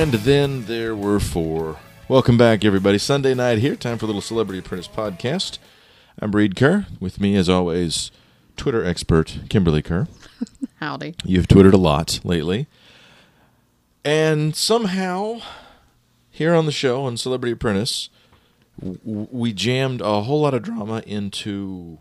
And then there were four. Welcome back, everybody. Sunday night here. Time for a little Celebrity Apprentice podcast. I'm Reed Kerr. With me, as always, Twitter expert Kimberly Kerr. Howdy. You've Twittered a lot lately. And somehow, here on the show, on Celebrity Apprentice, we jammed a whole lot of drama into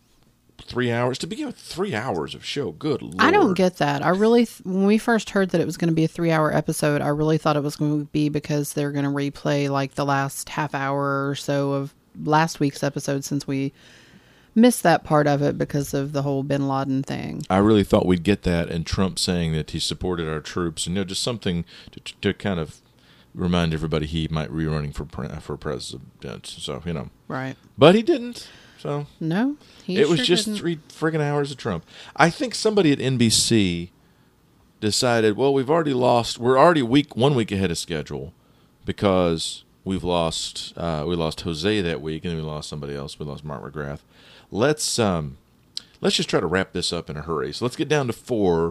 3 hours. To begin with, 3 hours of show. Good Lord. I don't get that. I really, when we first heard that it was going to be a 3-hour episode, I really thought it was going to be because they're going to replay like the last half hour or so of last week's episode, since we missed that part of it because of the whole Bin Laden thing. I really thought we'd get that, and Trump saying that he supported our troops, and just something to kind of remind everybody he might be running for president. So, Right. But he didn't. So No, it was just didn't. 3 friggin' hours of Trump. I think somebody at NBC decided, well, we're already 1 week ahead of schedule because we lost Jose that week, and then we lost somebody else. We lost Mark McGrath. Let's just try to wrap this up in a hurry. So let's get down to 4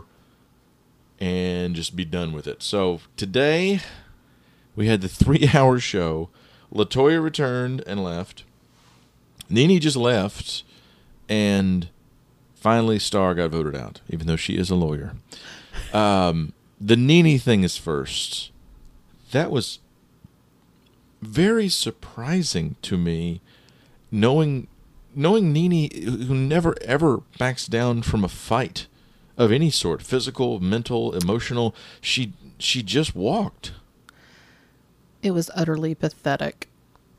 and just be done with it. So today we had the 3-hour show. LaToya returned and left. Nene just left, and finally Star got voted out, even though she is a lawyer. The Nene thing is first. That was very surprising to me, knowing Nene, who never ever backs down from a fight of any sort, physical, mental, emotional. She just walked. It was utterly pathetic.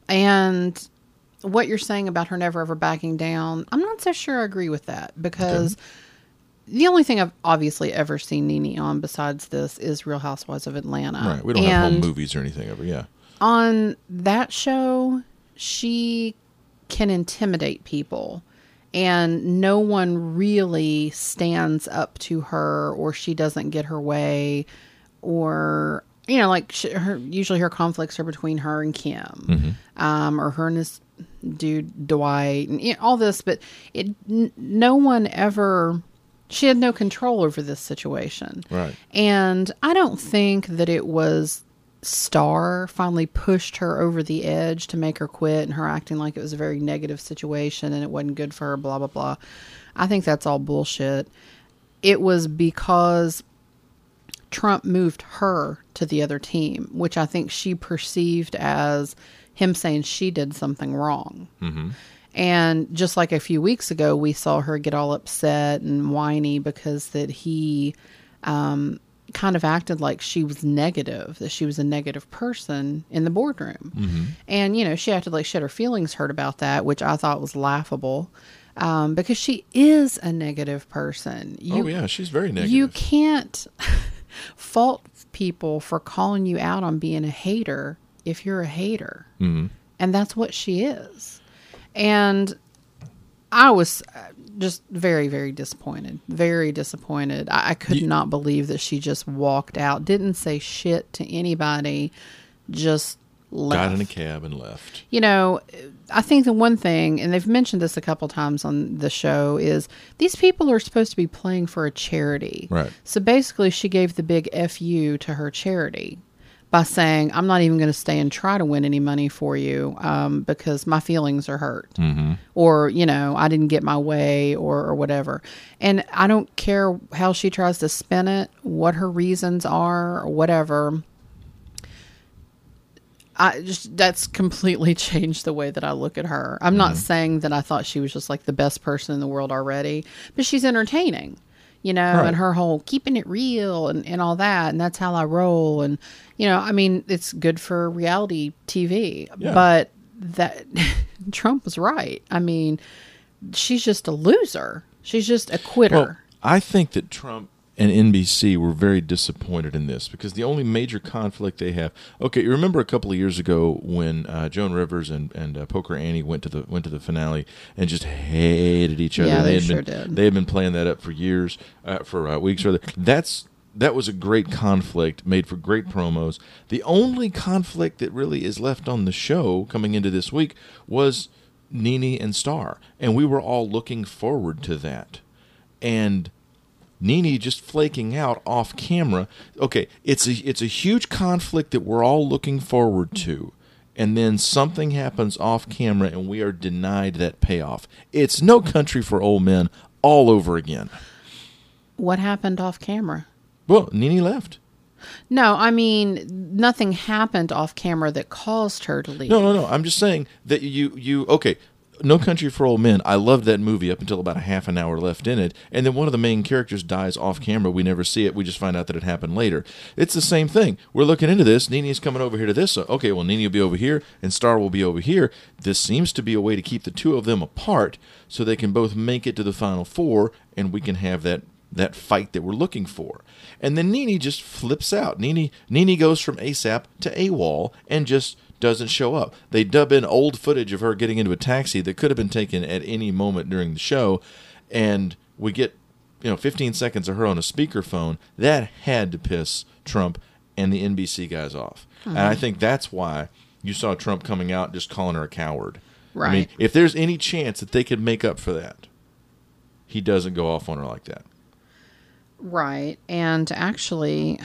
And what you're saying about her never ever backing down, I'm not so sure I agree with that, because the only thing I've obviously ever seen Nene on besides this is Real Housewives of Atlanta. Right. We don't have home movies or anything ever. Yeah. On that show, she can intimidate people, and no one really stands up to her, or she doesn't get her way, or usually her conflicts are between her and Kim, or her and this dude Dwight, and all this. But no one ever. She had no control over this situation, right? And I don't think that it was Star finally pushed her over the edge to make her quit, and her acting like it was a very negative situation and it wasn't good for her, blah, blah, blah. I think that's all bullshit. It was because Trump moved her to the other team, which I think she perceived as him saying she did something wrong. Mm-hmm. And just like a few weeks ago, we saw her get all upset and whiny because that he kind of acted like she was negative, that she was a negative person in the boardroom. Mm-hmm. And, she acted like she had her feelings hurt about that, which I thought was laughable, because she is a negative person. She's very negative. You can't fault people for calling you out on being a hater if you're a hater. Mm-hmm. And that's what she is. And I was just very, very disappointed. Very disappointed. I could not believe that she just walked out, didn't say shit to anybody, just left. Got in a cab and left. I think the one thing, and they've mentioned this a couple times on the show, is these people are supposed to be playing for a charity. Right. So basically she gave the big FU to her charity by saying, I'm not even going to stay and try to win any money for you because my feelings are hurt. Mm-hmm. Or, I didn't get my way or whatever. And I don't care how she tries to spin it, what her reasons are or whatever. That's completely changed the way that I look at her. I'm not saying that I thought she was just like the best person in the world already, but she's entertaining. Right. And her whole keeping it real and all that. And that's how I roll. And, it's good for reality TV. Yeah. But that Trump was right. She's just a loser. She's just a quitter. Well, I think that Trump and NBC were very disappointed in this because the only major conflict they have. Okay, you remember a couple of years ago when Joan Rivers and Poker Annie went to the finale and just hated each other. Yeah, they sure did. They had been playing that up for years, for weeks rather. That was a great conflict, made for great promos. The only conflict that really is left on the show coming into this week was Nene and Star, and we were all looking forward to that. And Nene just flaking out off camera. Okay, it's a huge conflict that we're all looking forward to. And then something happens off camera and we are denied that payoff. It's No Country for Old Men all over again. What happened off camera? Well, Nene left. No, I mean, nothing happened off camera that caused her to leave. No. I'm just saying that okay, No Country for Old Men, I loved that movie up until about a half an hour left in it, and then one of the main characters dies off camera. We never see it. We just find out that it happened later. It's the same thing. We're looking into this. Nene's coming over here to this. So, okay, well, Nene will be over here, and Star will be over here. This seems to be a way to keep the two of them apart so they can both make it to the Final Four, and we can have that fight that we're looking for. And then Nene just flips out. Nene goes from ASAP to AWOL and just doesn't show up. They dub in old footage of her getting into a taxi that could have been taken at any moment during the show, and we get 15 seconds of her on a speakerphone. That had to piss Trump and the NBC guys off. And I think that's why you saw Trump coming out just calling her a coward. Right. I mean, if there's any chance that they could make up for that, he doesn't go off on her like that. Right. And actually,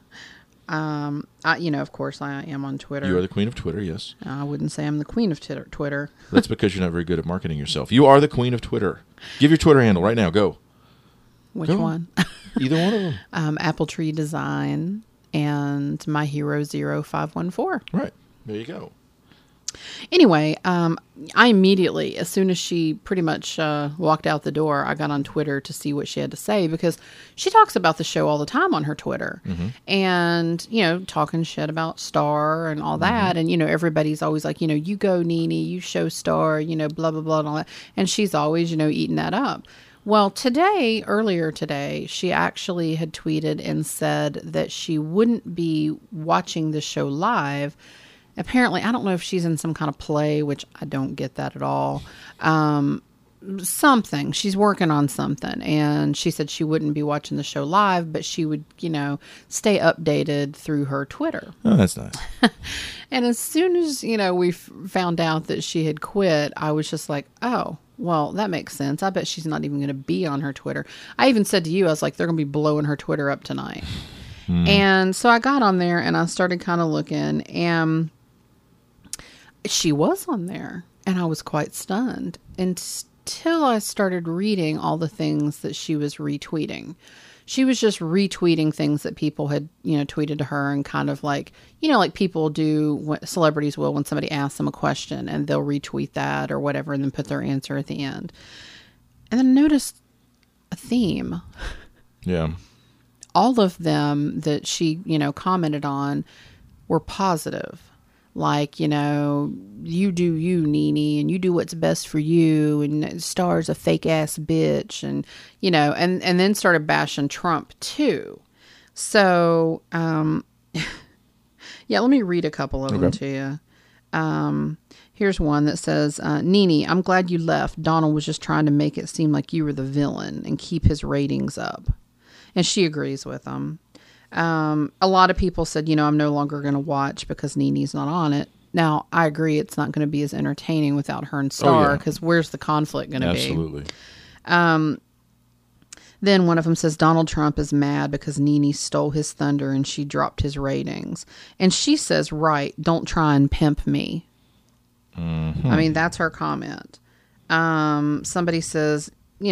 of course, I am on Twitter. You are the queen of Twitter, yes. I wouldn't say I'm the queen of Twitter. That's because you're not very good at marketing yourself. You are the queen of Twitter. Give your Twitter handle right now. Go. Which Go. one? Either one of them. Apple Tree Design and My Hero 0514. Right. There you go. Anyway, I immediately, as soon as she pretty much walked out the door, I got on Twitter to see what she had to say, because she talks about the show all the time on her Twitter. Mm-hmm. And, talking shit about Star and all that. Mm-hmm. And, everybody's always like, you go, Nene, you show Star, blah, blah, blah, and all that. And she's always, eating that up. Well, earlier today, she actually had tweeted and said that she wouldn't be watching the show live. Apparently, I don't know if she's in some kind of play, which I don't get that at all. Something. She's working on something. And she said she wouldn't be watching the show live, but she would, stay updated through her Twitter. Oh, that's nice. And as soon as, we found out that she had quit, I was just like, oh, well, that makes sense. I bet she's not even going to be on her Twitter. I even said to you, I was like, they're going to be blowing her Twitter up tonight. And so I got on there and I started kind of looking, and she was on there, and I was quite stunned until I started reading all the things that she was retweeting. She was just retweeting things that people had, tweeted to her, and kind of like, like people do, what celebrities will when somebody asks them a question, and they'll retweet that or whatever and then put their answer at the end. And then I noticed a theme. Yeah. All of them that she, commented on were positive. Like, you do you, Nene, and you do what's best for you, and Star's a fake ass bitch, and, and then started bashing Trump too. So, yeah, let me read a couple of them to you. Here's one that says, Nene, I'm glad you left. Donald was just trying to make it seem like you were the villain and keep his ratings up. And she agrees with him. A lot of people said, I'm no longer going to watch because Nene's not on it. Now, I agree it's not going to be as entertaining without her and Star, because where's the conflict going to be? Absolutely. Then one of them says, Donald Trump is mad because Nene stole his thunder and she dropped his ratings. And she says, right, don't try and pimp me. Mm-hmm. I mean, that's her comment. Somebody says,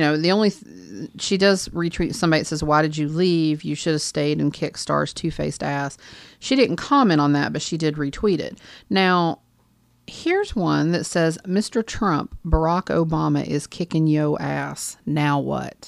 she does retweet somebody that says, why did you leave? You should have stayed and kicked Star's two-faced ass. She didn't comment on that, but she did retweet it. Now, here's one that says, Mr. Trump, Barack Obama is kicking yo ass. Now what?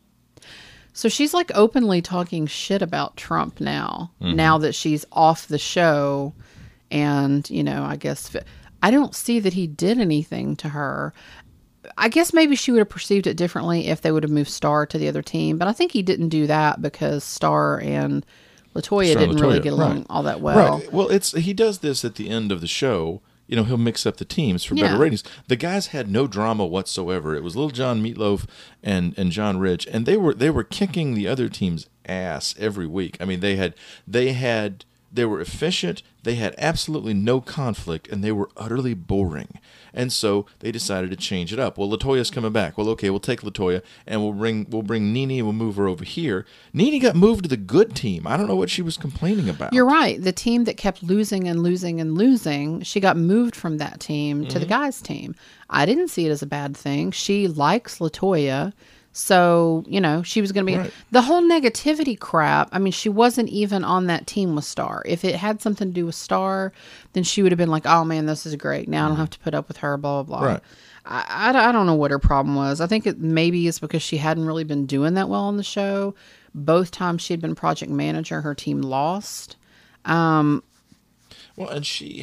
So she's like openly talking shit about Trump now, now that she's off the show. And, I guess I don't see that he did anything to her. I guess maybe she would have perceived it differently if they would have moved Star to the other team. But I think he didn't do that because Star and LaToya didn't really get along all that well. Right. Well, he does this at the end of the show. He'll mix up the teams for better ratings. The guys had no drama whatsoever. It was Little John Meatloaf and John Rich, and they were kicking the other team's ass every week. I mean, they had They were efficient. They had absolutely no conflict, and they were utterly boring. And so they decided to change it up. Well, LaToya's coming back. Well, okay, we'll take LaToya, and we'll bring Nene, and we'll move her over here. Nene got moved to the good team. I don't know what she was complaining about. You're right. The team that kept losing and losing and losing, she got moved from that team to the guys' team. I didn't see it as a bad thing. She likes LaToya. So, she was going to be... Right. The whole negativity crap, I mean, she wasn't even on that team with Star. If it had something to do with Star, then she would have been like, oh, man, this is great. Now I don't have to put up with her, blah, blah, blah. Right. I don't know what her problem was. I think it maybe is because she hadn't really been doing that well on the show. Both times she had been project manager, her team lost. Well, and she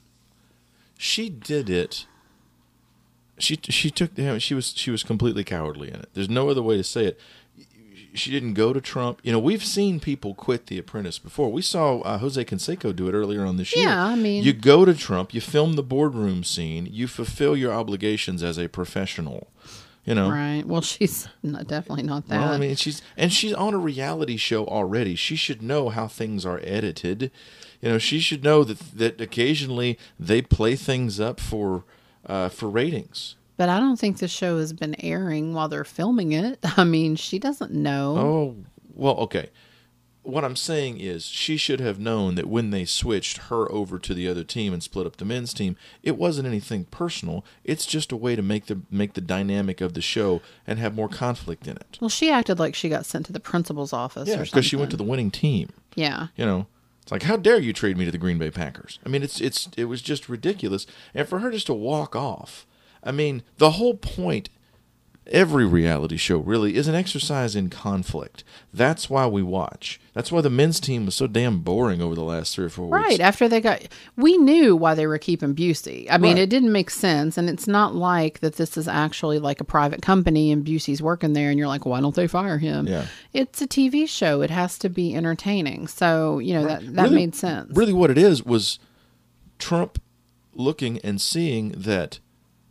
did it... She took she was completely cowardly in it. There's no other way to say it. She didn't go to Trump. We've seen people quit The Apprentice before. We saw Jose Canseco do it earlier on this year. Yeah, I mean, you go to Trump, you film the boardroom scene, you fulfill your obligations as a professional. Right. Well, she's definitely not that. Well, I mean, she's on a reality show already. She should know how things are edited. She should know that occasionally they play things up for ratings. But I don't think the show has been airing while they're filming it. I mean, she doesn't know. Oh, well, okay. What I'm saying is she should have known that when they switched her over to the other team and split up the men's team, it wasn't anything personal. It's just a way to make the dynamic of the show and have more conflict in it. Well, she acted like she got sent to the principal's office or something. Because she went to the winning team. Yeah. It's like, how dare you trade me to the Green Bay Packers? I mean, it was just ridiculous. And for her just to walk off, I mean, the whole point, every reality show really, is an exercise in conflict. That's why we watch. That's why the men's team was so damn boring over the last 3 or 4 weeks. Right, after we knew why they were keeping Busey. I mean, Right. It didn't make sense, and it's not like that this is actually like a private company and Busey's working there, and you're like, why don't they fire him? Yeah. It's a TV show. It has to be entertaining. So, that Really- made sense. Really what it is was Trump looking and seeing that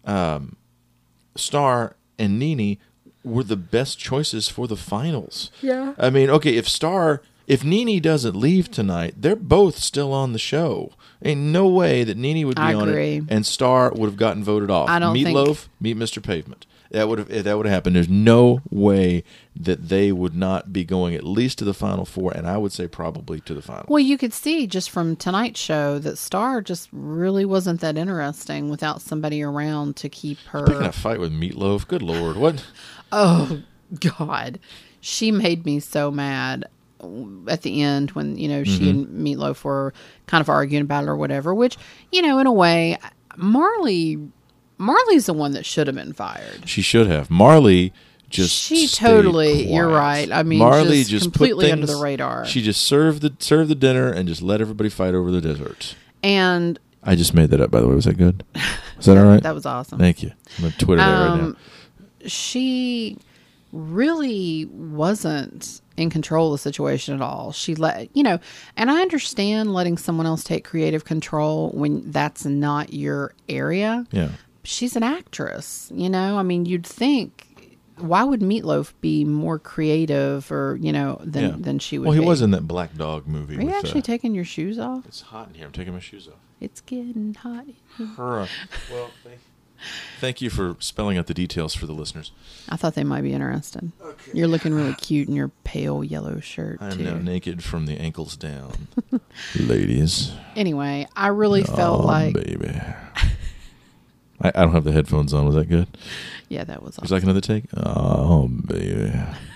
Star and Nene were the best choices for the finals. Yeah. I mean, okay, if Nene doesn't leave tonight, they're both still on the show. Ain't no way that Nene would be I on agree. it and Star would have gotten voted off. I don't Meatloaf, meet Mr. Pavement. That would have happened. There's no way that they would not be going at least to the Final Four, and I would say probably to the final. Well, you could see just from tonight's show that Star just really wasn't that interesting without somebody around to keep her. Picking a fight with Meatloaf, good Lord, what? Oh, God. She made me so mad at the end when, she and Meatloaf were kind of arguing about it or whatever, which, in a way, Marley's the one that should have been fired. She should have. Marley just She stayed totally, quiet. you're right. I mean, Marley just put completely under things- the radar. She just served the dinner and just let everybody fight over the dessert. And I just made that up, by the way. Was that good? Is that all right? that was awesome. Thank you. I'm going to Twitter that right now. She really wasn't in control of the situation at all. She and I understand letting someone else take creative control when that's not your area. Yeah. She's an actress, I mean, you'd think, why would Meatloaf be more creative or, than she would Well, he be? was in that Black Dog movie. Are you with, actually taking your shoes off? it's hot in here. I'm taking my shoes off. It's getting hot in here. Well, thank you for spelling out the details for the listeners. I thought they might be interested. Okay. You're looking really cute in your pale yellow shirt, I am too. now naked from the ankles down. Ladies. Anyway, I really felt like... baby. I don't have the headphones on. Was that good? Yeah, that was Would awesome. you like another take? Oh, baby.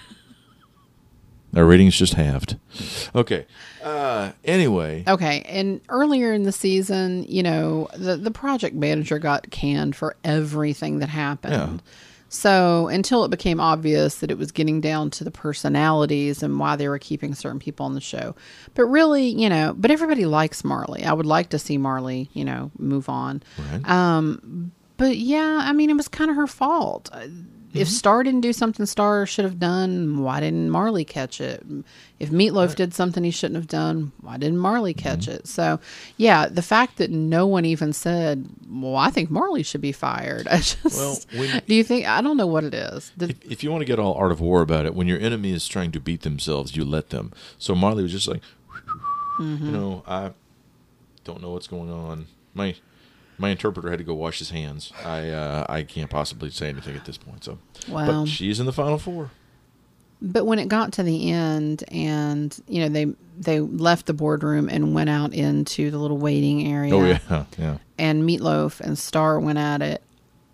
Our rating's just halved. Okay. Anyway. Okay, and earlier in the season, the project manager got canned for everything that happened. Yeah. So until it became obvious that it was getting down to the personalities and why they were keeping certain people on the show. But really, but everybody likes Marley. I would like to see Marley, move on. Right. But yeah, I mean, it was kind of her fault. If Star didn't do something Star should have done, why didn't Marley catch it? If Meatloaf did something he shouldn't have done, why didn't Marley catch it? So, yeah, the fact that no one even said, well, I think Marley should be fired. Do you think, I don't know what it is. If you want to get all Art of War about it, when your enemy is trying to beat themselves, you let them. So Marley was just like, I don't know what's going on. My interpreter had to go wash his hands. I can't possibly say anything at this point. So, Wow. But she's in the Final Four. But when it got to the end, and they left the boardroom and went out into the little waiting area. Oh yeah. And Meatloaf and Star went at it.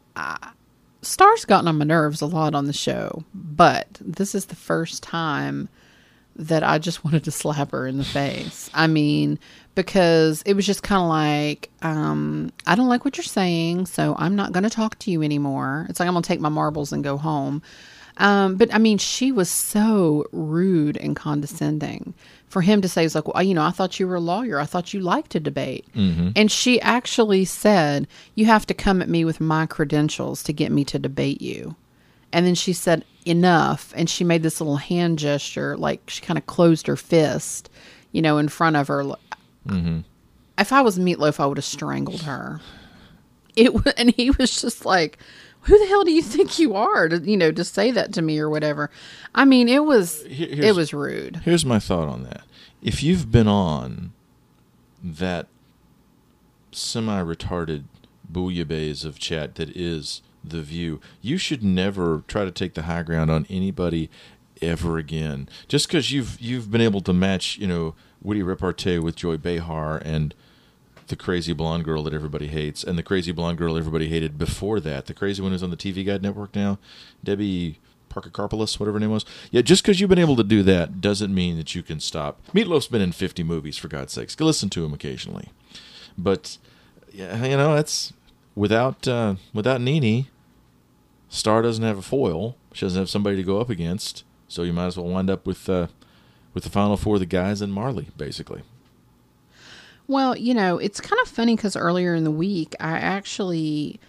Star's gotten on my nerves a lot on the show, but this is the first time that I just wanted to slap her in the face. I mean, because it was just kind of like, I don't like what you're saying, so I'm not going to talk to you anymore. It's like I'm going to take my marbles and go home. But I mean, she was so rude and condescending. For him to say, it's like, well, I thought you were a lawyer. I thought you liked to debate. Mm-hmm. And she actually said, you have to come at me with my credentials to get me to debate you. And then she said, enough. And she made this little hand gesture, like she kind of closed her fist, in front of her. Mm-hmm. If I was Meatloaf, I would have strangled her. And he was just like, who the hell do you think you are to say that to me or whatever? I mean, it was rude. Here's my thought on that. If you've been on that semi-retarded bouillabaisse of chat that is The View, you should never try to take the high ground on anybody ever again. Just because you've been able to match, witty repartee with Joy Behar and the crazy blonde girl that everybody hates, and the crazy blonde girl everybody hated before that. The crazy one who's on the TV Guide Network now, Debbie Parker-Karpelis, whatever her name was. Yeah, just because you've been able to do that doesn't mean that you can stop. Meatloaf's been in 50 movies, for God's sakes. Go listen to him occasionally. But, yeah, that's without Nene, Star doesn't have a foil. She doesn't have somebody to go up against. So you might as well wind up with the Final Four, the guys and Marley, basically. Well, it's kind of funny because earlier in the week, I actually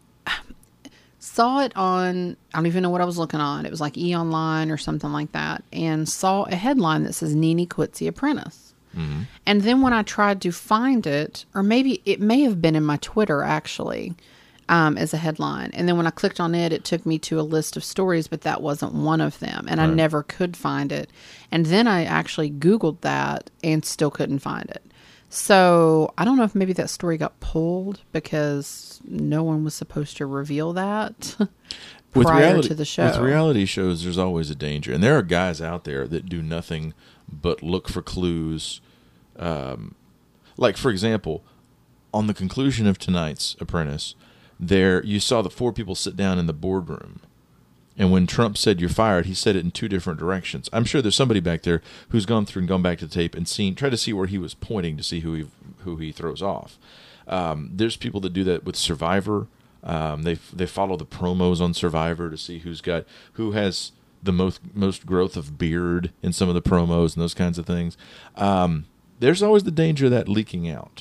saw it on, I don't even know what I was looking on. It was like E! Online or something like that, and saw a headline that says Nene quits The Apprentice. Mm-hmm. And then when I tried to find it, or maybe it may have been in my Twitter actually, as a headline. And then when I clicked on it, it took me to a list of stories, but that wasn't one of them. And right. I never could find it. And then I actually Googled that and still couldn't find it. So I don't know if maybe that story got pulled because no one was supposed to reveal that prior to the show. With reality shows, there's always a danger. And there are guys out there that do nothing but look for clues. Like, for example, on the conclusion of tonight's Apprentice, there you saw the four people sit down in the boardroom. And when Trump said you're fired, he said it in two different directions. I'm sure there's somebody back there who's gone through and gone back to the tape and tried to see where he was pointing to see who he throws off. There's people that do that with Survivor. They follow the promos on Survivor to see who has the most growth of beard in some of the promos and those kinds of things. There's always the danger of that leaking out.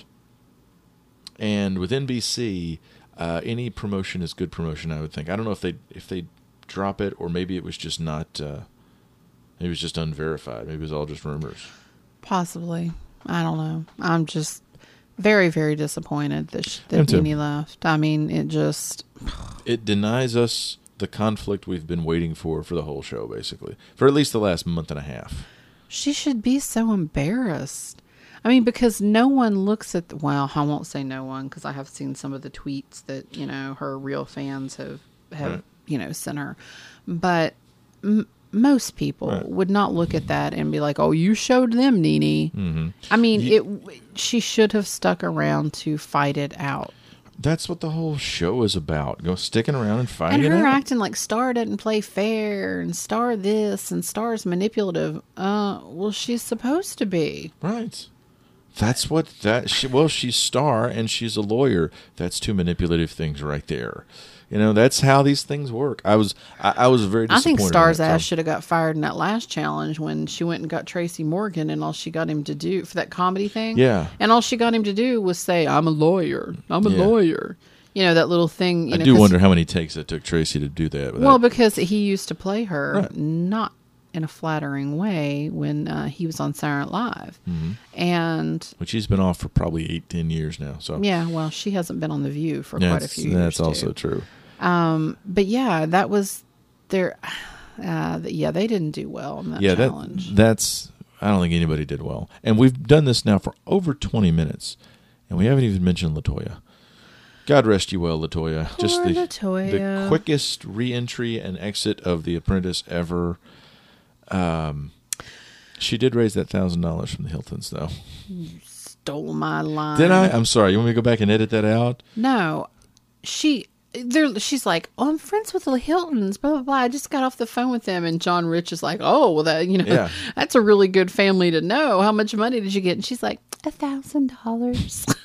And with NBC, any promotion is good promotion, I would think. I don't know if they drop it, or maybe it was just not it was just unverified. Maybe it was all just rumors. Possibly. I don't know. I'm just very, very disappointed that Nene left. I mean, it denies us the conflict we've been waiting for the whole show, basically, for at least the last month and a half. She should be so embarrassed. I mean, because no one looks at well, I won't say no one, because I have seen some of the tweets that her real fans have right. Sent her, but most people right. would not look at that and be like, "Oh, you showed them, Nene." Mm-hmm. I mean, she should have stuck around to fight it out. That's what the whole show is about. Go sticking around and fighting it out. And her acting like Star doesn't play fair, and Star this, and Star's manipulative. Well, she's supposed to be. Right. That's what she's Star and she's a lawyer. That's two manipulative things right there. That's how these things work. I was very disappointed. I think Star's ass should have got fired in that last challenge when she went and got Tracy Morgan, and all she got him to do for that comedy thing. Yeah. And all she got him to do was say, "I'm a lawyer. I'm a lawyer." That little thing. I do wonder how many takes it took Tracy to do that. Well, because he used to play her right. not in a flattering way when he was on Saturday Night Live. Mm-hmm. And which he's been off for probably 8-10 years now. So yeah, well, she hasn't been on The View for quite a few years. That's also true. But yeah, that was their. They didn't do well in that challenge. That's I don't think anybody did well. And we've done this now for over 20 minutes, and we haven't even mentioned LaToya. God rest you well, LaToya. Poor Just LaToya. the quickest re-entry and exit of The Apprentice ever. She did raise that $1,000 from the Hiltons, though. Stole my line. Did I? I'm sorry. You want me to go back and edit that out? No. She's like, oh, I'm friends with the Hiltons, blah, blah, blah. I just got off the phone with them. And John Rich is like, oh, well, that, Yeah. that's a really good family to know. How much money did you get? And she's like, $1,000.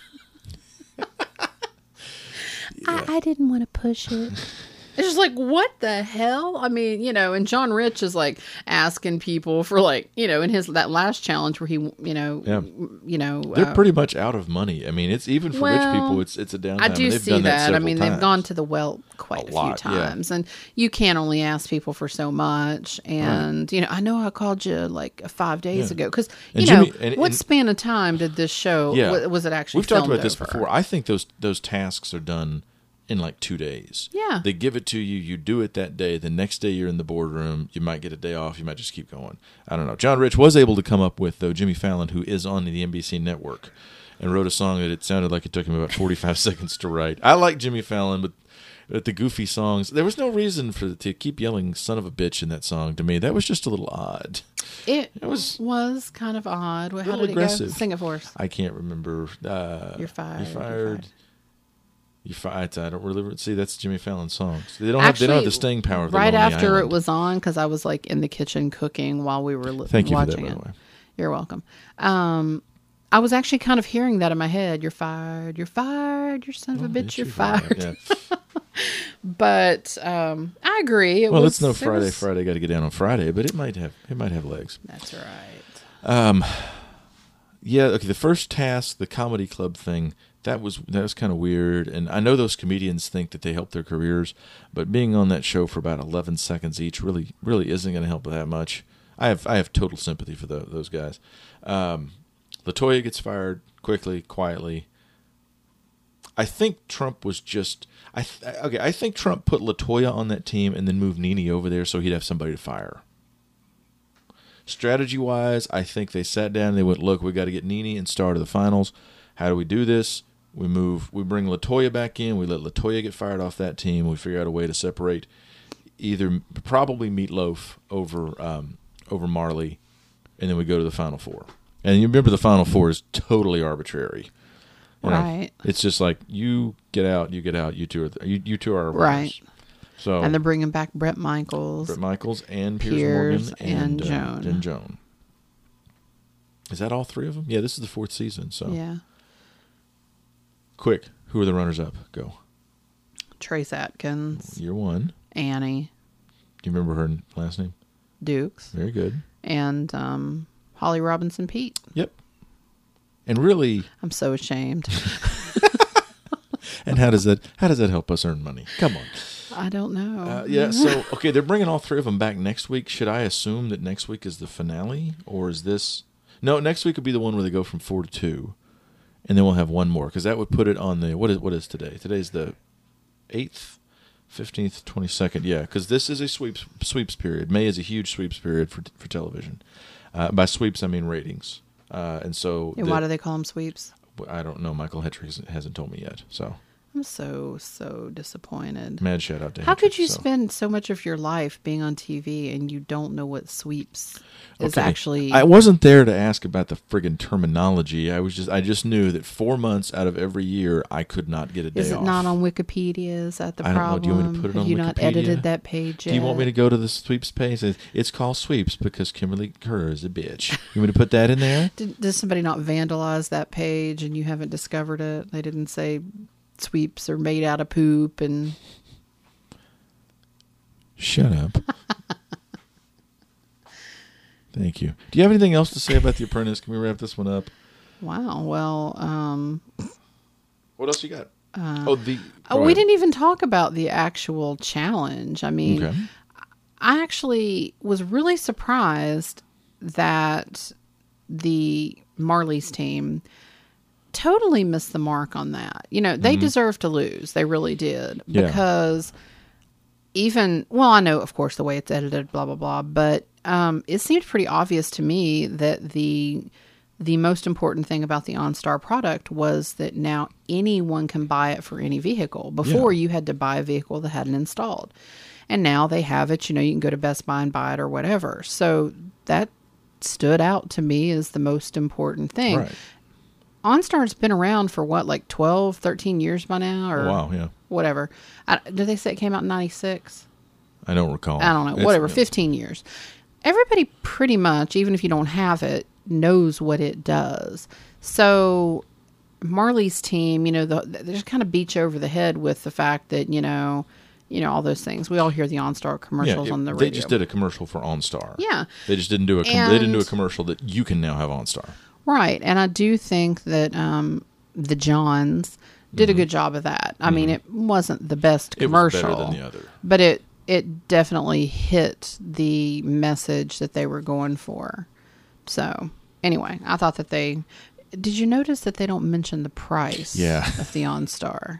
I didn't want to push it. It's just like, what the hell? I mean, and John Rich is like asking people for in that last challenge where he, They're pretty much out of money. I mean, it's even for rich people, it's a downtime. I do and they've see done that. I mean, several they've gone to the well quite a lot, few times, and you can't only ask people for so much. And I know I called you like 5 days ago because what span of time did this show? Yeah. Was it actually? We've talked about this over? before. I think those tasks are done in like 2 days. Yeah. They give it to you. You do it that day. The next day you're in the boardroom. You might get a day off. You might just keep going. I don't know. John Rich was able to come up with, though, Jimmy Fallon, who is on the NBC network, and wrote a song that it sounded like it took him about 45 seconds to write. I like Jimmy Fallon, but the goofy songs, there was no reason to keep yelling son of a bitch in that song to me. That was just a little odd. It was kind of odd. How did aggressive. It go? Sing it for us. I can't remember. You're fired. You're fired. I don't really see. That's Jimmy Fallon's songs. They don't have the staying power. Of the right Lonely after Island. it was on, because I was like in the kitchen cooking while we were Thank you watching for that, it. by the way. You're welcome. I was actually kind of hearing that in my head. You're fired. You're fired. You son of a bitch. You're fired. Yeah. But I agree. It's no Friday. Friday got to get down on Friday, but it might have legs. That's right. Yeah. Okay. The first task, the comedy club thing. That was kind of weird, and I know those comedians think that they help their careers, but being on that show for about 11 seconds each really isn't going to help that much. I have total sympathy for those guys. LaToya gets fired quickly, quietly. I think Trump was just I think Trump put LaToya on that team and then moved Nene over there so he'd have somebody to fire. Strategy wise, I think they sat down and they went, look, we got to get Nene and Star to the finals. How do we do this? We bring LaToya back in. We let LaToya get fired off that team. We figure out a way to separate probably Meatloaf over Marley, and then we go to the Final Four. And you remember the Final Four is totally arbitrary. Right. It's just like you get out, you two are our winners. Right. So and they're bringing back Bret Michaels and Piers Morgan and Joan. And Joan. Is that all three of them? Yeah, this is the 4th season. So yeah. Quick, who are the runners-up? Go. Trace Atkins. Year 1. Annie. Do you remember her last name? Dukes. Very good. And Holly Robinson Pete. Yep. And really, I'm so ashamed. and how does that help us earn money? Come on. I don't know. Yeah. So okay, they're bringing all 3 of them back next week. Should I assume that next week is the finale, or is this? No, next week would be the one where they go from 4 to 2. And then we'll have one more, because that would put it on the what is today? Today's the 8th, 15th, 22nd. Yeah, because this is a sweeps period. May is a huge sweeps period for television. By sweeps, I mean ratings. And so. And why do they call them sweeps? I don't know. Michael Hetrick hasn't told me yet. So. I'm so disappointed. Mad shout out to him. How could you spend so much of your life being on TV and you don't know what sweeps is actually? I wasn't there to ask about the friggin' terminology. I just knew that 4 months out of every year I could not get a day off. Is it not on Wikipedia? Is that the problem? I don't know. Do you want me to put it on Wikipedia? Have you not edited that page yet? Do you want me to go to the sweeps page? It's called sweeps because Kimberly Kerr is a bitch. You want me to put that in there? Does somebody not vandalize that page and you haven't discovered it? They didn't say sweeps are made out of poop and shut up. Thank you. Do you have anything else to say about The Apprentice? Can we wrap this one up? Wow. Well, what else you got? We didn't even talk about the actual challenge. I mean, okay. I actually was really surprised that the Marley's team totally missed the mark on that. They deserve to lose. They really did. Yeah. Because I know, of course, the way it's edited, blah, blah, blah, but it seemed pretty obvious to me that the most important thing about the OnStar product was that now anyone can buy it for any vehicle. Before, you had to buy a vehicle that had it installed. And now they have it. You know, you can go to Best Buy and buy it or whatever. So that stood out to me as the most important thing. Right. OnStar's been around for what, like 12, 13 years by now? Or Wow, yeah. whatever. Did they say it came out in 96? I don't recall. I don't know. Whatever, 15 years. Everybody pretty much, even if you don't have it, knows what it does. So Marley's team, you know, they just kind of beat you over the head with the fact that, you know, all those things. We all hear the OnStar commercials on the radio. They just did a commercial for OnStar. Yeah. They just didn't do a commercial that you can now have OnStar. Right. And I do think that the Johns did a good job of that. I mean, it wasn't the best commercial. It was better than the other. But it definitely hit the message that they were going for. So, anyway, I thought that did you notice that they don't mention the price of the OnStar?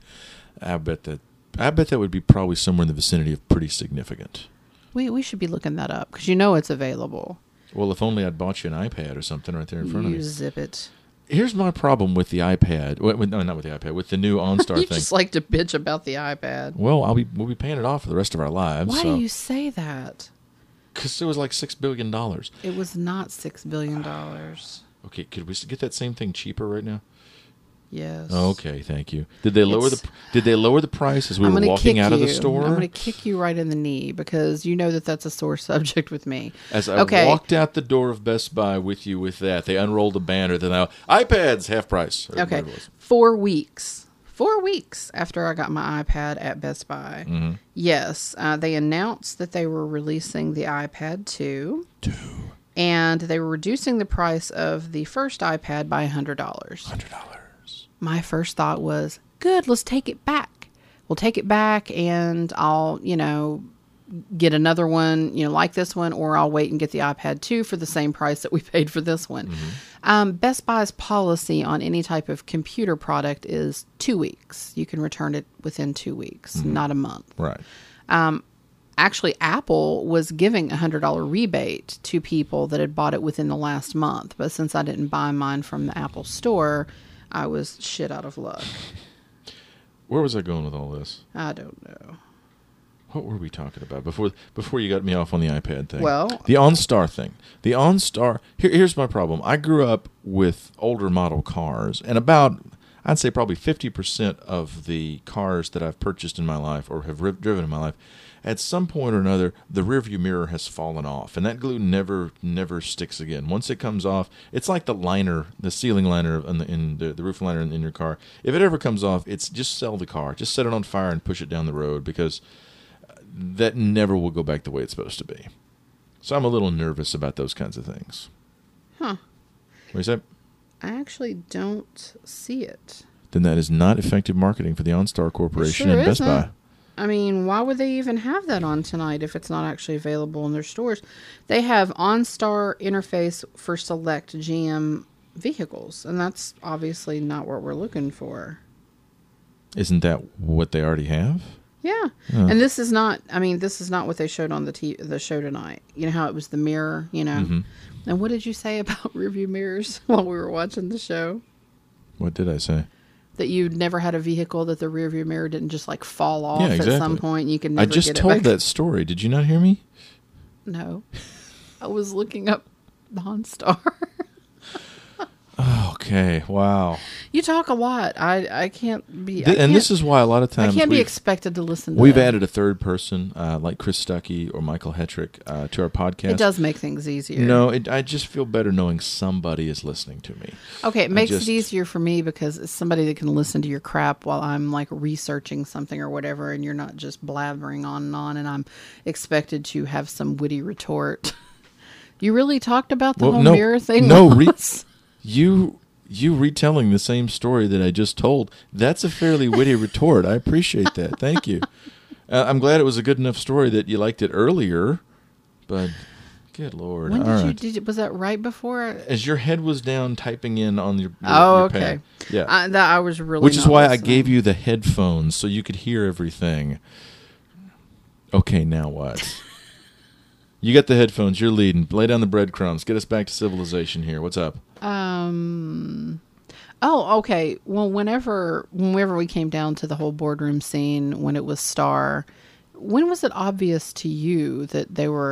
I bet that would be probably somewhere in the vicinity of pretty significant. We should be looking that up because you know it's available. Well, if only I'd bought you an iPad or something right there in front of me. You zip it. Here's my problem with the iPad. No, not with the iPad. With the new OnStar you thing. You just like to bitch about the iPad. Well, we'll be paying it off for the rest of our lives. Why do you say that? Because it was like $6 billion. It was not $6 billion. Okay, could we get that same thing cheaper right now? Yes. Okay, thank you. Did they lower the price as we were walking out of the store? I'm going to kick you right in the knee because you know that's a sore subject with me. As I walked out the door of Best Buy with you with that, they unrolled a banner that now iPads half price. Okay, 4 weeks. 4 weeks after I got my iPad at Best Buy. Mm-hmm. Yes, they announced that they were releasing the iPad 2. And they were reducing the price of the first iPad by $100. $100. My first thought was, good, let's take it back. We'll take it back and I'll, get another one, like this one, or I'll wait and get the iPad 2 for the same price that we paid for this one. Mm-hmm. Best Buy's policy on any type of computer product is 2 weeks. You can return it within 2 weeks, not a month. Right. Actually, Apple was giving a $100 rebate to people that had bought it within the last month. But since I didn't buy mine from the Apple store, I was shit out of luck. Where was I going with all this? I don't know. What were we talking about before you got me off on the iPad thing? Well, the OnStar thing. The OnStar. Here's my problem. I grew up with older model cars, and I'd say probably 50% of the cars that I've purchased in my life or have driven in my life, at some point or another, the rearview mirror has fallen off, and that glue never sticks again. Once it comes off, it's like the ceiling liner in the roof liner in your car. If it ever comes off, it's just sell the car. Just set it on fire and push it down the road because that never will go back the way it's supposed to be. So I'm a little nervous about those kinds of things. Huh. What is that? I actually don't see it. Then that is not effective marketing for the OnStar Corporation and Best Buy. I mean, why would they even have that on tonight if it's not actually available in their stores? They have OnStar interface for select GM vehicles, and that's obviously not what we're looking for. Isn't that what they already have? Yeah. And this is not what they showed on the show tonight. You know how it was the mirror, Mm-hmm. And what did you say about rearview mirrors while we were watching the show? What did I say? That you'd never had a vehicle that the rearview mirror didn't just like fall off at some point. And you could never I just get told it back. That story. Did you not hear me? No. I was looking up OnStar. Okay, wow. You talk a lot. I can't be... This is why a lot of times... I can't be expected to listen to We've added a third person, like Chris Stuckey or Michael Hetrick, to our podcast. It does make things easier. No, I just feel better knowing somebody is listening to me. Okay, it makes it easier for me because it's somebody that can listen to your crap while I'm like researching something or whatever, and you're not just blabbering on, and I'm expected to have some witty retort. You really talked about the whole mirror thing? No, You retelling the same story that I just told, that's a fairly witty retort. I appreciate that. Thank you. I'm glad it was a good enough story that you liked it earlier, but good Lord. When was that right before? As your head was down typing in on your okay. pad. Yeah. I was really Which is why listening. I gave you the headphones so you could hear everything. Okay, now what? You got the headphones. You're leading. Lay down the breadcrumbs. Get us back to civilization here. What's up? Oh, okay. Well, whenever we came down to the whole boardroom scene, when it was Star, when was it obvious to you that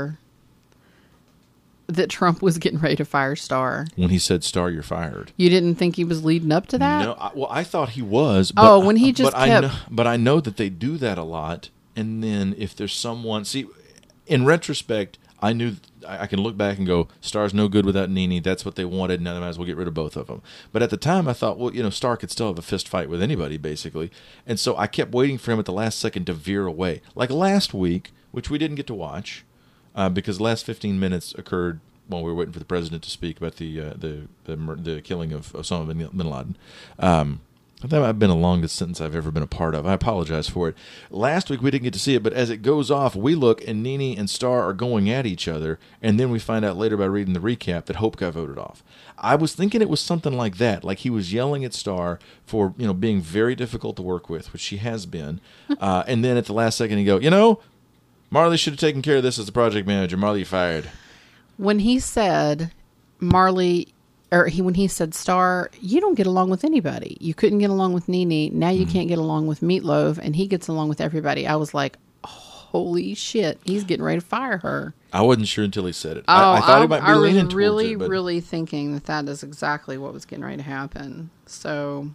Trump was getting ready to fire Star? When he said, "Star, you're fired." You didn't think he was leading up to that? No. I thought he was. But, when he just kept... But I know that they do that a lot. And then if there's someone... See, in retrospect, I knew... I can look back and go, Star's no good without Nene. That's what they wanted. Now they might as well get rid of both of them. But at the time, I thought, well, Star could still have a fist fight with anybody, basically. And so I kept waiting for him at the last second to veer away. Like last week, which we didn't get to watch, because the last 15 minutes occurred while we were waiting for the president to speak about the killing of Osama bin Laden. That might have been the longest sentence I've ever been a part of. I apologize for it. Last week we didn't get to see it, but as it goes off, we look and Nene and Star are going at each other, and then we find out later by reading the recap that Hope got voted off. I was thinking it was something like that, like he was yelling at Star for being very difficult to work with, which she has been, and then at the last second he go, Marley should have taken care of this as the project manager. Marley, you fired. When he said when he said, Star, you don't get along with anybody. You couldn't get along with Nene. Now you can't get along with Meatloaf, and he gets along with everybody. I was like, holy shit, he's getting ready to fire her. I wasn't sure until he said it. I thought he might be leaning towards it. I was really thinking that is exactly what was getting ready to happen. So,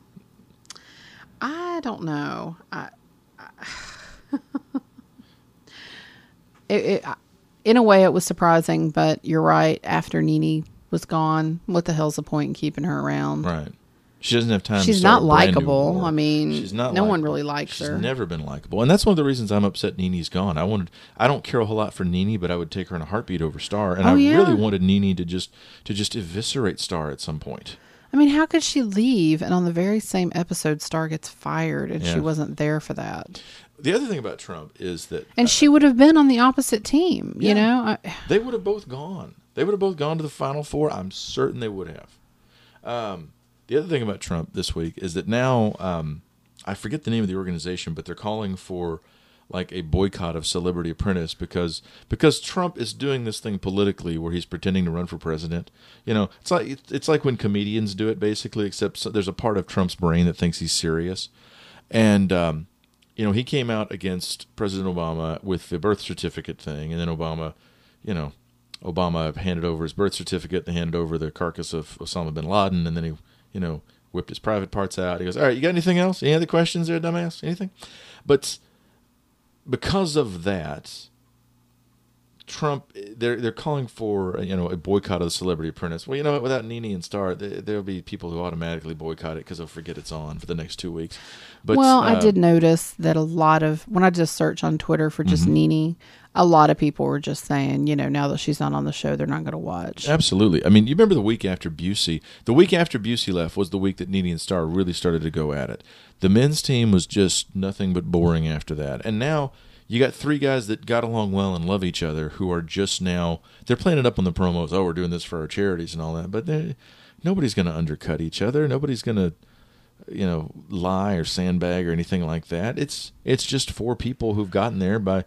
I don't know. In a way, it was surprising, but you're right. After Nene was gone, what the hell's the point in keeping her around? Right. She doesn't have time. She's not likable. I mean, she's not. No one really likes her. She's never been likable, and that's one of the reasons I'm upset Nene's gone. I don't care a whole lot for Nene, but I would take her in a heartbeat over Star, and really wanted Nene to just eviscerate Star at some point. I mean, how could she leave and on the very same episode Star gets fired and she wasn't there for that? The other thing about Trump is that... And she would have been on the opposite team, you know? They would have both gone. They would have both gone to the Final Four. I'm certain they would have. The other thing about Trump this week is that now, I forget the name of the organization, but they're calling for like a boycott of Celebrity Apprentice because Trump is doing this thing politically where he's pretending to run for president. It's like when comedians do it basically, except there's a part of Trump's brain that thinks he's serious. And he came out against President Obama with the birth certificate thing, and then Obama handed over his birth certificate, and handed over the carcass of Osama bin Laden, and then he whipped his private parts out. He goes, "All right, you got anything else? Any other questions there, dumbass? Anything?" But because of that, Trump, they're calling for a boycott of the Celebrity Apprentice. Well, you know what? Without Nene and Star, there'll be people who automatically boycott it because they'll forget it's on for the next 2 weeks. But I did notice that a lot of when I just searched on Twitter for just Nene, a lot of people were just saying, now that she's not on the show, they're not going to watch. Absolutely. I mean, you remember the week after Busey? The week after Busey left was the week that Nene and Star really started to go at it. The men's team was just nothing but boring after that, and now. You got three guys that got along well and love each other who are just now, they're playing it up on the promos. Oh, we're doing this for our charities and all that. But nobody's going to undercut each other. Nobody's going to, lie or sandbag or anything like that. It's just four people who've gotten there by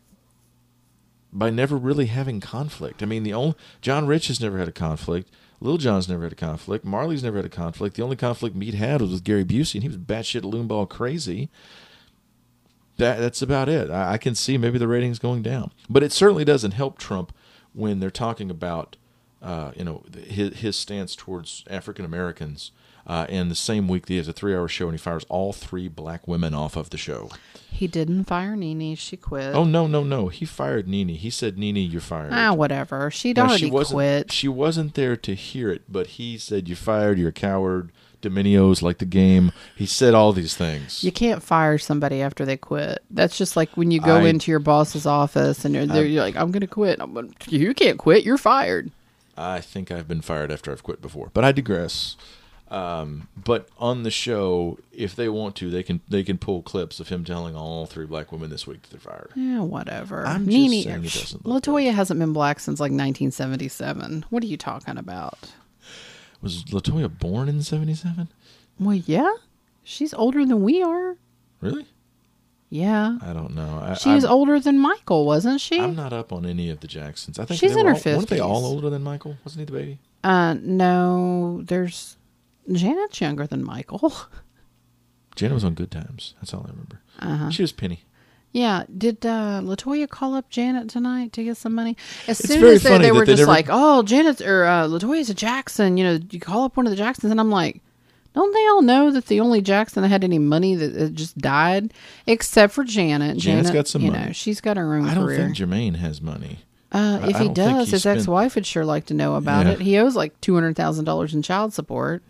never really having conflict. I mean, John Rich has never had a conflict. Lil Jon's never had a conflict. Marley's never had a conflict. The only conflict Meat had was with Gary Busey, and he was batshit loonball crazy. That's about it. I can see maybe the ratings going down, but it certainly doesn't help Trump when they're talking about his stance towards African Americans. And the same week he has a 3-hour show and he fires all 3 black women off of the show. He didn't fire Nene; she quit. Oh no! He fired Nene. He said, "Nene, you're fired." Whatever. She'd already quit. She wasn't there to hear it, but he said, "You're fired. You're a coward." Dominio's like the game. He said all these things. You can't fire somebody after they quit. That's just like when you go into your boss's office and you're like, "I'm going to quit." You can't quit. You're fired. I think I've been fired after I've quit before, but I digress. But on the show, if they want to, they can pull clips of him telling all 3 black women this week that they're fired. Yeah, whatever. I'm just saying it doesn't look LaToya good. hasn't been black since like 1977. What are you talking about? Was LaToya born in 77? Well, yeah. She's older than we are. Really? Yeah. I don't know. She was older than Michael, wasn't she? I'm not up on any of the Jacksons. I think She's in her 50s. Weren't they all older than Michael? Wasn't he the baby? No, Janet's younger than Michael. Janet was on Good Times. That's all I remember. She was Penny. Yeah. Did LaToya call up Janet tonight to get some money? As It's soon very as funny they that were they just never- like, oh, Janet's or LaToya's a Jackson. You call up one of the Jacksons. And I'm like, don't they all know that the only Jackson that had any money that just died? Except for Janet. Janet's Janet, got some money. She's got her own I don't career. think Jermaine has money. If I he don't think does, he his spent- ex-wife would sure like to know about Yeah. it. He owes like $200,000 in child support.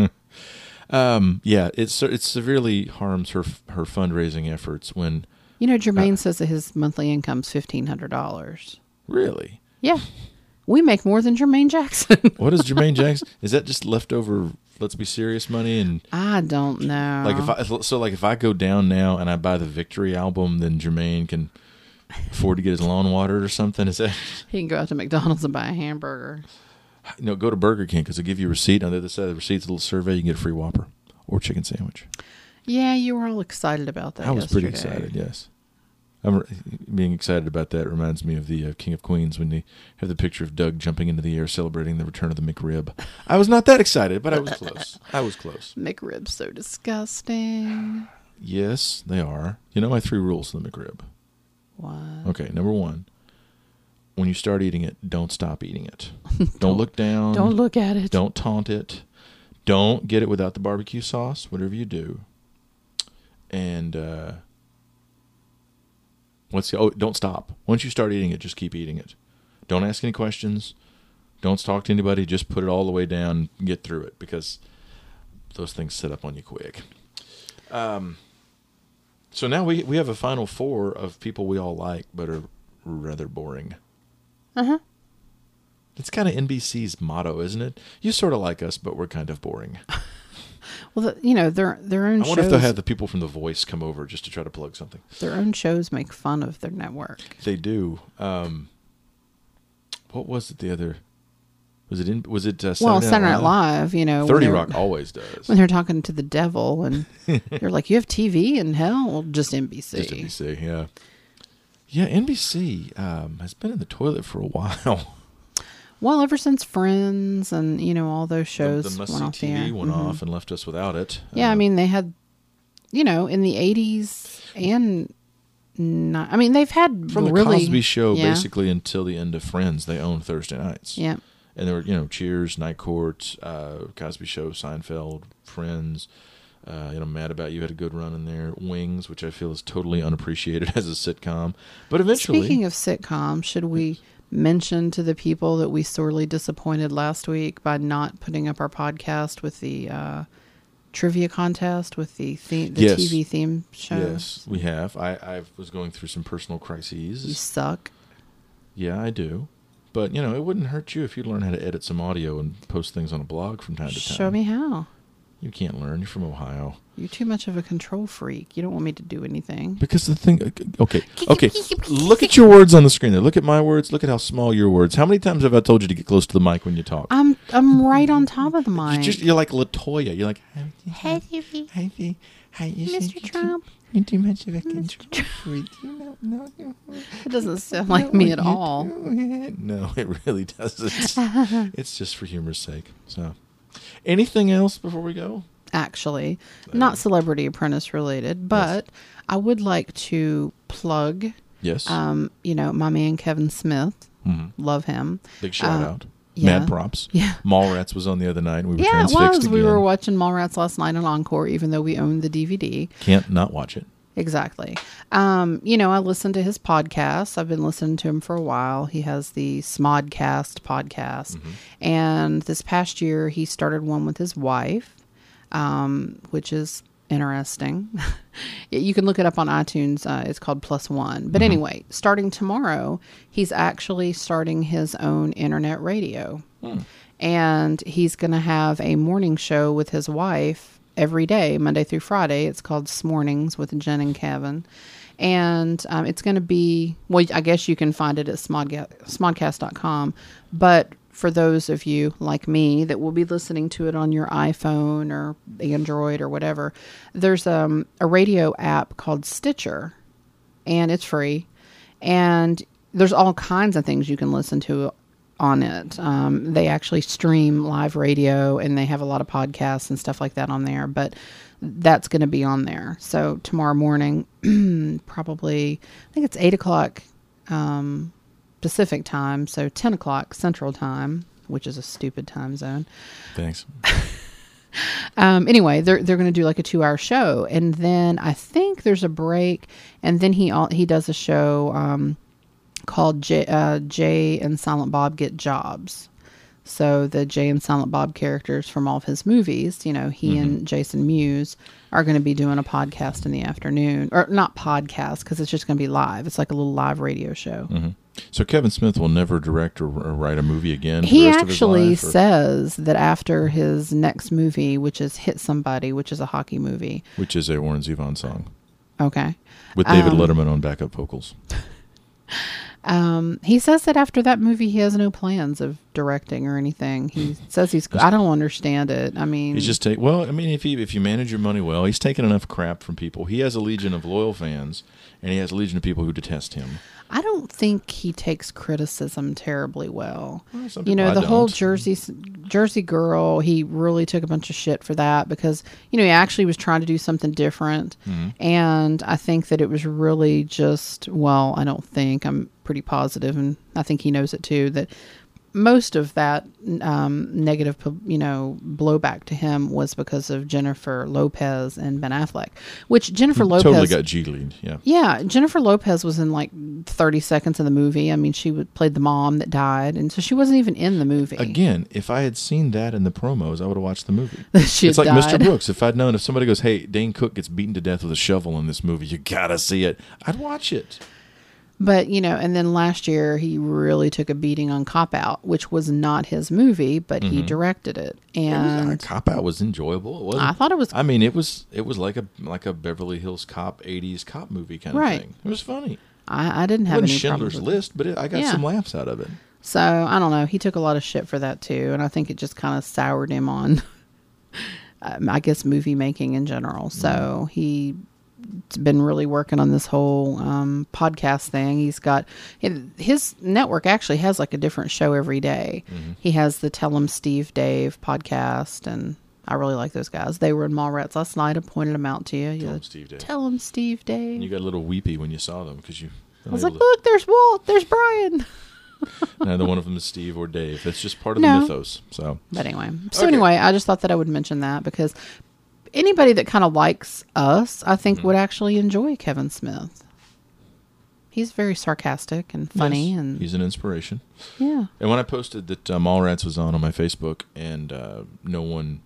Yeah, it severely harms her fundraising efforts when Jermaine says that his monthly income's $1,500. really. Yeah. We make more than Jermaine Jackson. What is Jermaine Jackson? Is that just leftover Let's Be Serious money? And I don't know. like if I go down now and I buy the Victory album, then Jermaine can afford to get his lawn watered or something. Is that He can go out to McDonald's and buy a hamburger. go to Burger King because they give you a receipt. On the other side of the receipt's a little survey. You can get a free Whopper or chicken sandwich. Yeah, you were all excited about that. I was pretty yesterday. excited. Yes. Being excited about that reminds me of the King of Queens when they have the picture of Doug jumping into the air celebrating the return of the McRib. I was not that excited, but I was close. McRib's so disgusting. Yes, they are. You know my 3 rules for the McRib. What? Okay, number 1. When you start eating it, don't stop eating it. Don't look down. Don't look at it. Don't taunt it. Don't get it without the barbecue sauce, whatever you do. And don't stop. Once you start eating it, just keep eating it. Don't ask any questions. Don't talk to anybody. Just put it all the way down and get through it because those things set up on you quick. So now we have a final 4 of people we all like but are rather boring. Uh-huh. It's kind of NBC's motto, isn't it? You sort of like us, but we're kind of boring. Well, their own I wonder shows. if they'll have the people from The Voice come over just to try to plug something. Their own shows make fun of their network. They do. What was it? The other was it Saturday Saturday Night Live. 30 Rock always does. When they're talking to the devil and they're like, "You have TV in hell?" Well, just NBC. Just NBC, yeah. Yeah, NBC has been in the toilet for a while. Well, ever since Friends and all those shows the went off must-see the air. TV went off and left us without it. Yeah, they had, in the 80s and they've had from the really, Cosby Show yeah. basically until the end of Friends, they owned Thursday nights. Yeah. And there were, Cheers, Night Court, Cosby Show, Seinfeld, Friends. Mad About You had a good run in there. Wings, which I feel is totally unappreciated as a sitcom. But eventually... Speaking of sitcoms, should we mention to the people that we sorely disappointed last week by not putting up our podcast with the trivia contest with the Yes. TV theme show? Yes, we have. I was going through some personal You crises. suck. Yeah, I do. But, it wouldn't hurt you if you learn how to edit some audio and post things on a blog from time to time. Show me how. You can't learn. You're from Ohio. You're too much of a control freak. You don't want me to do anything. Because the thing... Okay. Look at your words on the screen there. Look at my words. Look at how small your words. How many times have I told you to get close to the mic when you talk? I'm right on top of the mic. You're like LaToya. You're like... Mr. Trump. You're too much of a control freak. No. It doesn't sound like me at all. No, it really doesn't. It's just for humor's sake. So, anything else before we go? Actually, not Celebrity Apprentice related, but I would like to plug, Yes. my man Kevin Smith. Mm-hmm. Love him. Big shout out. yeah. Mad props. Yeah. Mallrats was on the other night. And we were Yeah, it transfixed was. again. We were watching Mallrats last night on Encore, even though we owned the DVD. Can't not watch it. Exactly. I listened to his podcast. I've been listening to him for a while. He has the Smodcast podcast. Mm-hmm. And this past year, he started one with his wife, which is interesting. You can look it up on iTunes. It's called Plus One. But anyway, starting tomorrow, he's actually starting his own internet radio. And he's going to have a morning show with his wife every day, Monday through Friday. It's called Smornings with Jen and Kevin. And it's going to be, well, I guess you can find it at smodcast.com. But for those of you like me that will be listening to it on your iPhone or Android or whatever, there's a radio app called Stitcher, and it's free. And there's all kinds of things you can listen to on it. They actually stream live radio, and they have a lot of podcasts and stuff like that on there, but that's going to be on there. So tomorrow morning, probably, I think it's 8 o'clock Pacific time, so 10 o'clock Central time, which is a stupid time zone. Thanks. Anyway, they're going to do like a 2-hour show, and then I think there's a break, and then he does a show called Jay and Silent Bob Get Jobs. So the Jay and Silent Bob characters from all of his movies, you know, he and Jason Mewes are going to be doing a podcast in the afternoon, or not podcast, because it's just going to be live. It's like a little live radio show. Mm-hmm. So Kevin Smith will never direct or write a movie again? He actually says that after his next movie, which is Hit Somebody, which is a hockey movie. Which is a Warren Zevon song. Okay. With David Letterman on backup vocals. He says that after that movie, he has no plans of directing or anything. He says I don't understand it. I mean, he's just if you manage your money well, he's taken enough crap from people. He has a legion of loyal fans, and he has a legion of people who detest him. I don't think he takes criticism terribly well. You know, the whole Jersey Girl, he really took a bunch of shit for that because, you know, he actually was trying to do something different. Mm-hmm. And I think that it was really just, I'm pretty positive, and I think he knows it too, that most of that negative, blowback to him was because of Jennifer Lopez and Ben Affleck, which Jennifer Lopez totally got G-lead. Yeah. Yeah. Jennifer Lopez was in like 30 seconds of the movie. I mean, she played the mom that died, and so she wasn't even in the movie. Again, if I had seen that in the promos, I would have watched the movie. It's like died. Mr. Brooks. If I'd known, if somebody goes, "Hey, Dane Cook gets beaten to death with a shovel in this movie, you gotta see it," I'd watch it. But, you know, and then last year he really took a beating on Cop Out, which was not his movie, but he directed it. And Cop Out was enjoyable. It wasn't, I thought it was. I mean, it was like a Beverly Hills Cop 80s cop movie kind of thing. It was funny. I didn't have any Schindler's List, but I got some laughs out of it. So I don't know. He took a lot of shit for that too, and I think it just kind of soured him on, I guess, movie making in general. So he's been really working on this whole podcast thing. He's got his network actually has like a different show every day. Mm-hmm. He has the Tell 'em Steve Dave podcast, and I really like those guys. They were in Mallrats last night. I pointed them out to you. Tell 'em Steve Dave. Tell 'em Steve Dave. And you got a little weepy when you saw them because you. I was like, look, there's Walt, there's Brian. Neither one of them is Steve or Dave. That's just part of the mythos. So, but anyway, I just thought that I would mention that because anybody that kind of likes us, I think, would actually enjoy Kevin Smith. He's very sarcastic and funny, and he's an inspiration. Yeah. And when I posted that Mallrats was on my Facebook, and no one,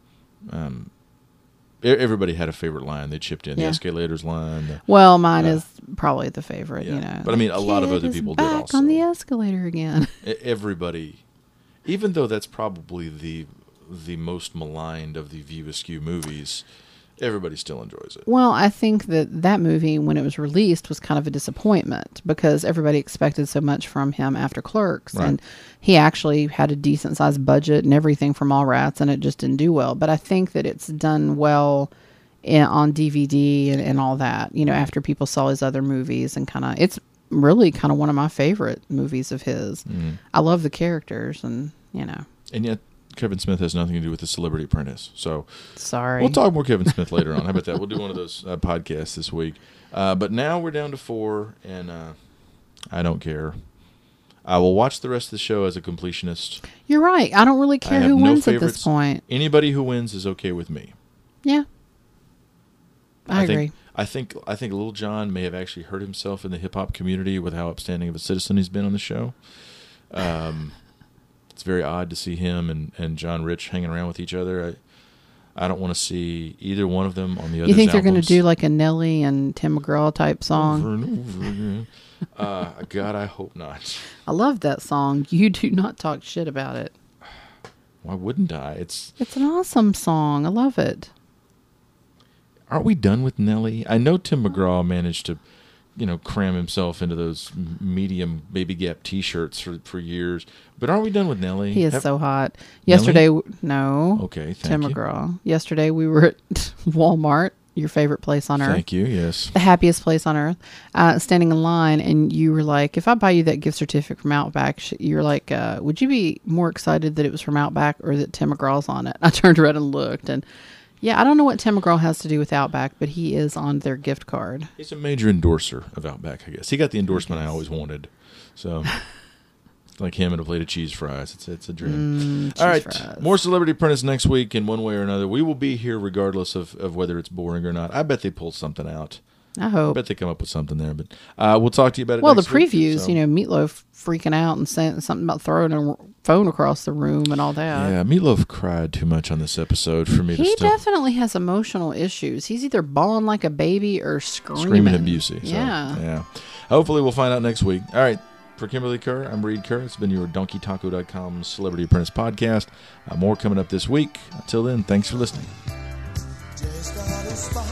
everybody had a favorite line. They chipped in the escalators line. Well, mine is probably the favorite. You know, but I mean, a lot of other people did also. On the escalator again. Everybody, even though that's probably the most maligned of the View Askew movies, everybody still enjoys it. Well, I think that movie, when it was released, was kind of a disappointment because everybody expected so much from him after Clerks. Right. And he actually had a decent-sized budget and everything from Mallrats, and it just didn't do well. But I think that it's done well on DVD and all that, you know, after people saw his other movies, and it's really kind of one of my favorite movies of his. Mm. I love the characters, and, you know. And yet, Kevin Smith has nothing to do with The Celebrity Apprentice. So sorry, we'll talk more Kevin Smith later on. How about that? We'll do one of those podcasts this week. But now we're down to 4, and I don't care. I will watch the rest of the show as a completionist. You're right. I don't really care who wins at this point. Anybody who wins is okay with me. Yeah, I agree. I think Lil Jon may have actually hurt himself in the hip hop community with how upstanding of a citizen he's been on the show. It's very odd to see him and John Rich hanging around with each other. I don't want to see either one of them on the other. You think they're going to do like a Nelly and Tim McGraw type song? Over and over again. God, I hope not. I love that song. You do not talk shit about it. Why wouldn't I? It's an awesome song. I love it. Aren't we done with Nelly? I know Tim McGraw managed to cram himself into those medium Baby Gap T-shirts for years. But aren't we done with Nelly? He is so hot. Yesterday, no. Okay, thank Tim you. McGraw. Yesterday, we were at Walmart, your favorite place on earth. Thank you, yes. The happiest place on earth. Standing in line, and you were like, if I buy you that gift certificate from Outback, you're like, would you be more excited that it was from Outback or that Tim McGraw's on it? I turned around and looked, and yeah, I don't know what Tim McGraw has to do with Outback, but he is on their gift card. He's a major endorser of Outback, I guess. He got the endorsement I always wanted. So, like him and a plate of cheese fries. It's a dream. All right, fries. More Celebrity Apprentice next week in one way or another. We will be here regardless of whether it's boring or not. I bet they pull something out. I hope. I bet they come up with something there. But we'll talk to you about it Well, next the previews, week, so. Meatloaf freaking out and saying something about throwing a phone across the room and all that. Yeah, Meatloaf cried too much on this episode for me to He still... definitely has emotional issues. He's either bawling like a baby or Screaming abusive. So, Yeah. yeah. Hopefully we'll find out next week. All right. For Kimberly Kerr, I'm Reed Kerr. It's been your DonkeyTaco.com Celebrity Apprentice podcast. More coming up this week. Until then, thanks for listening.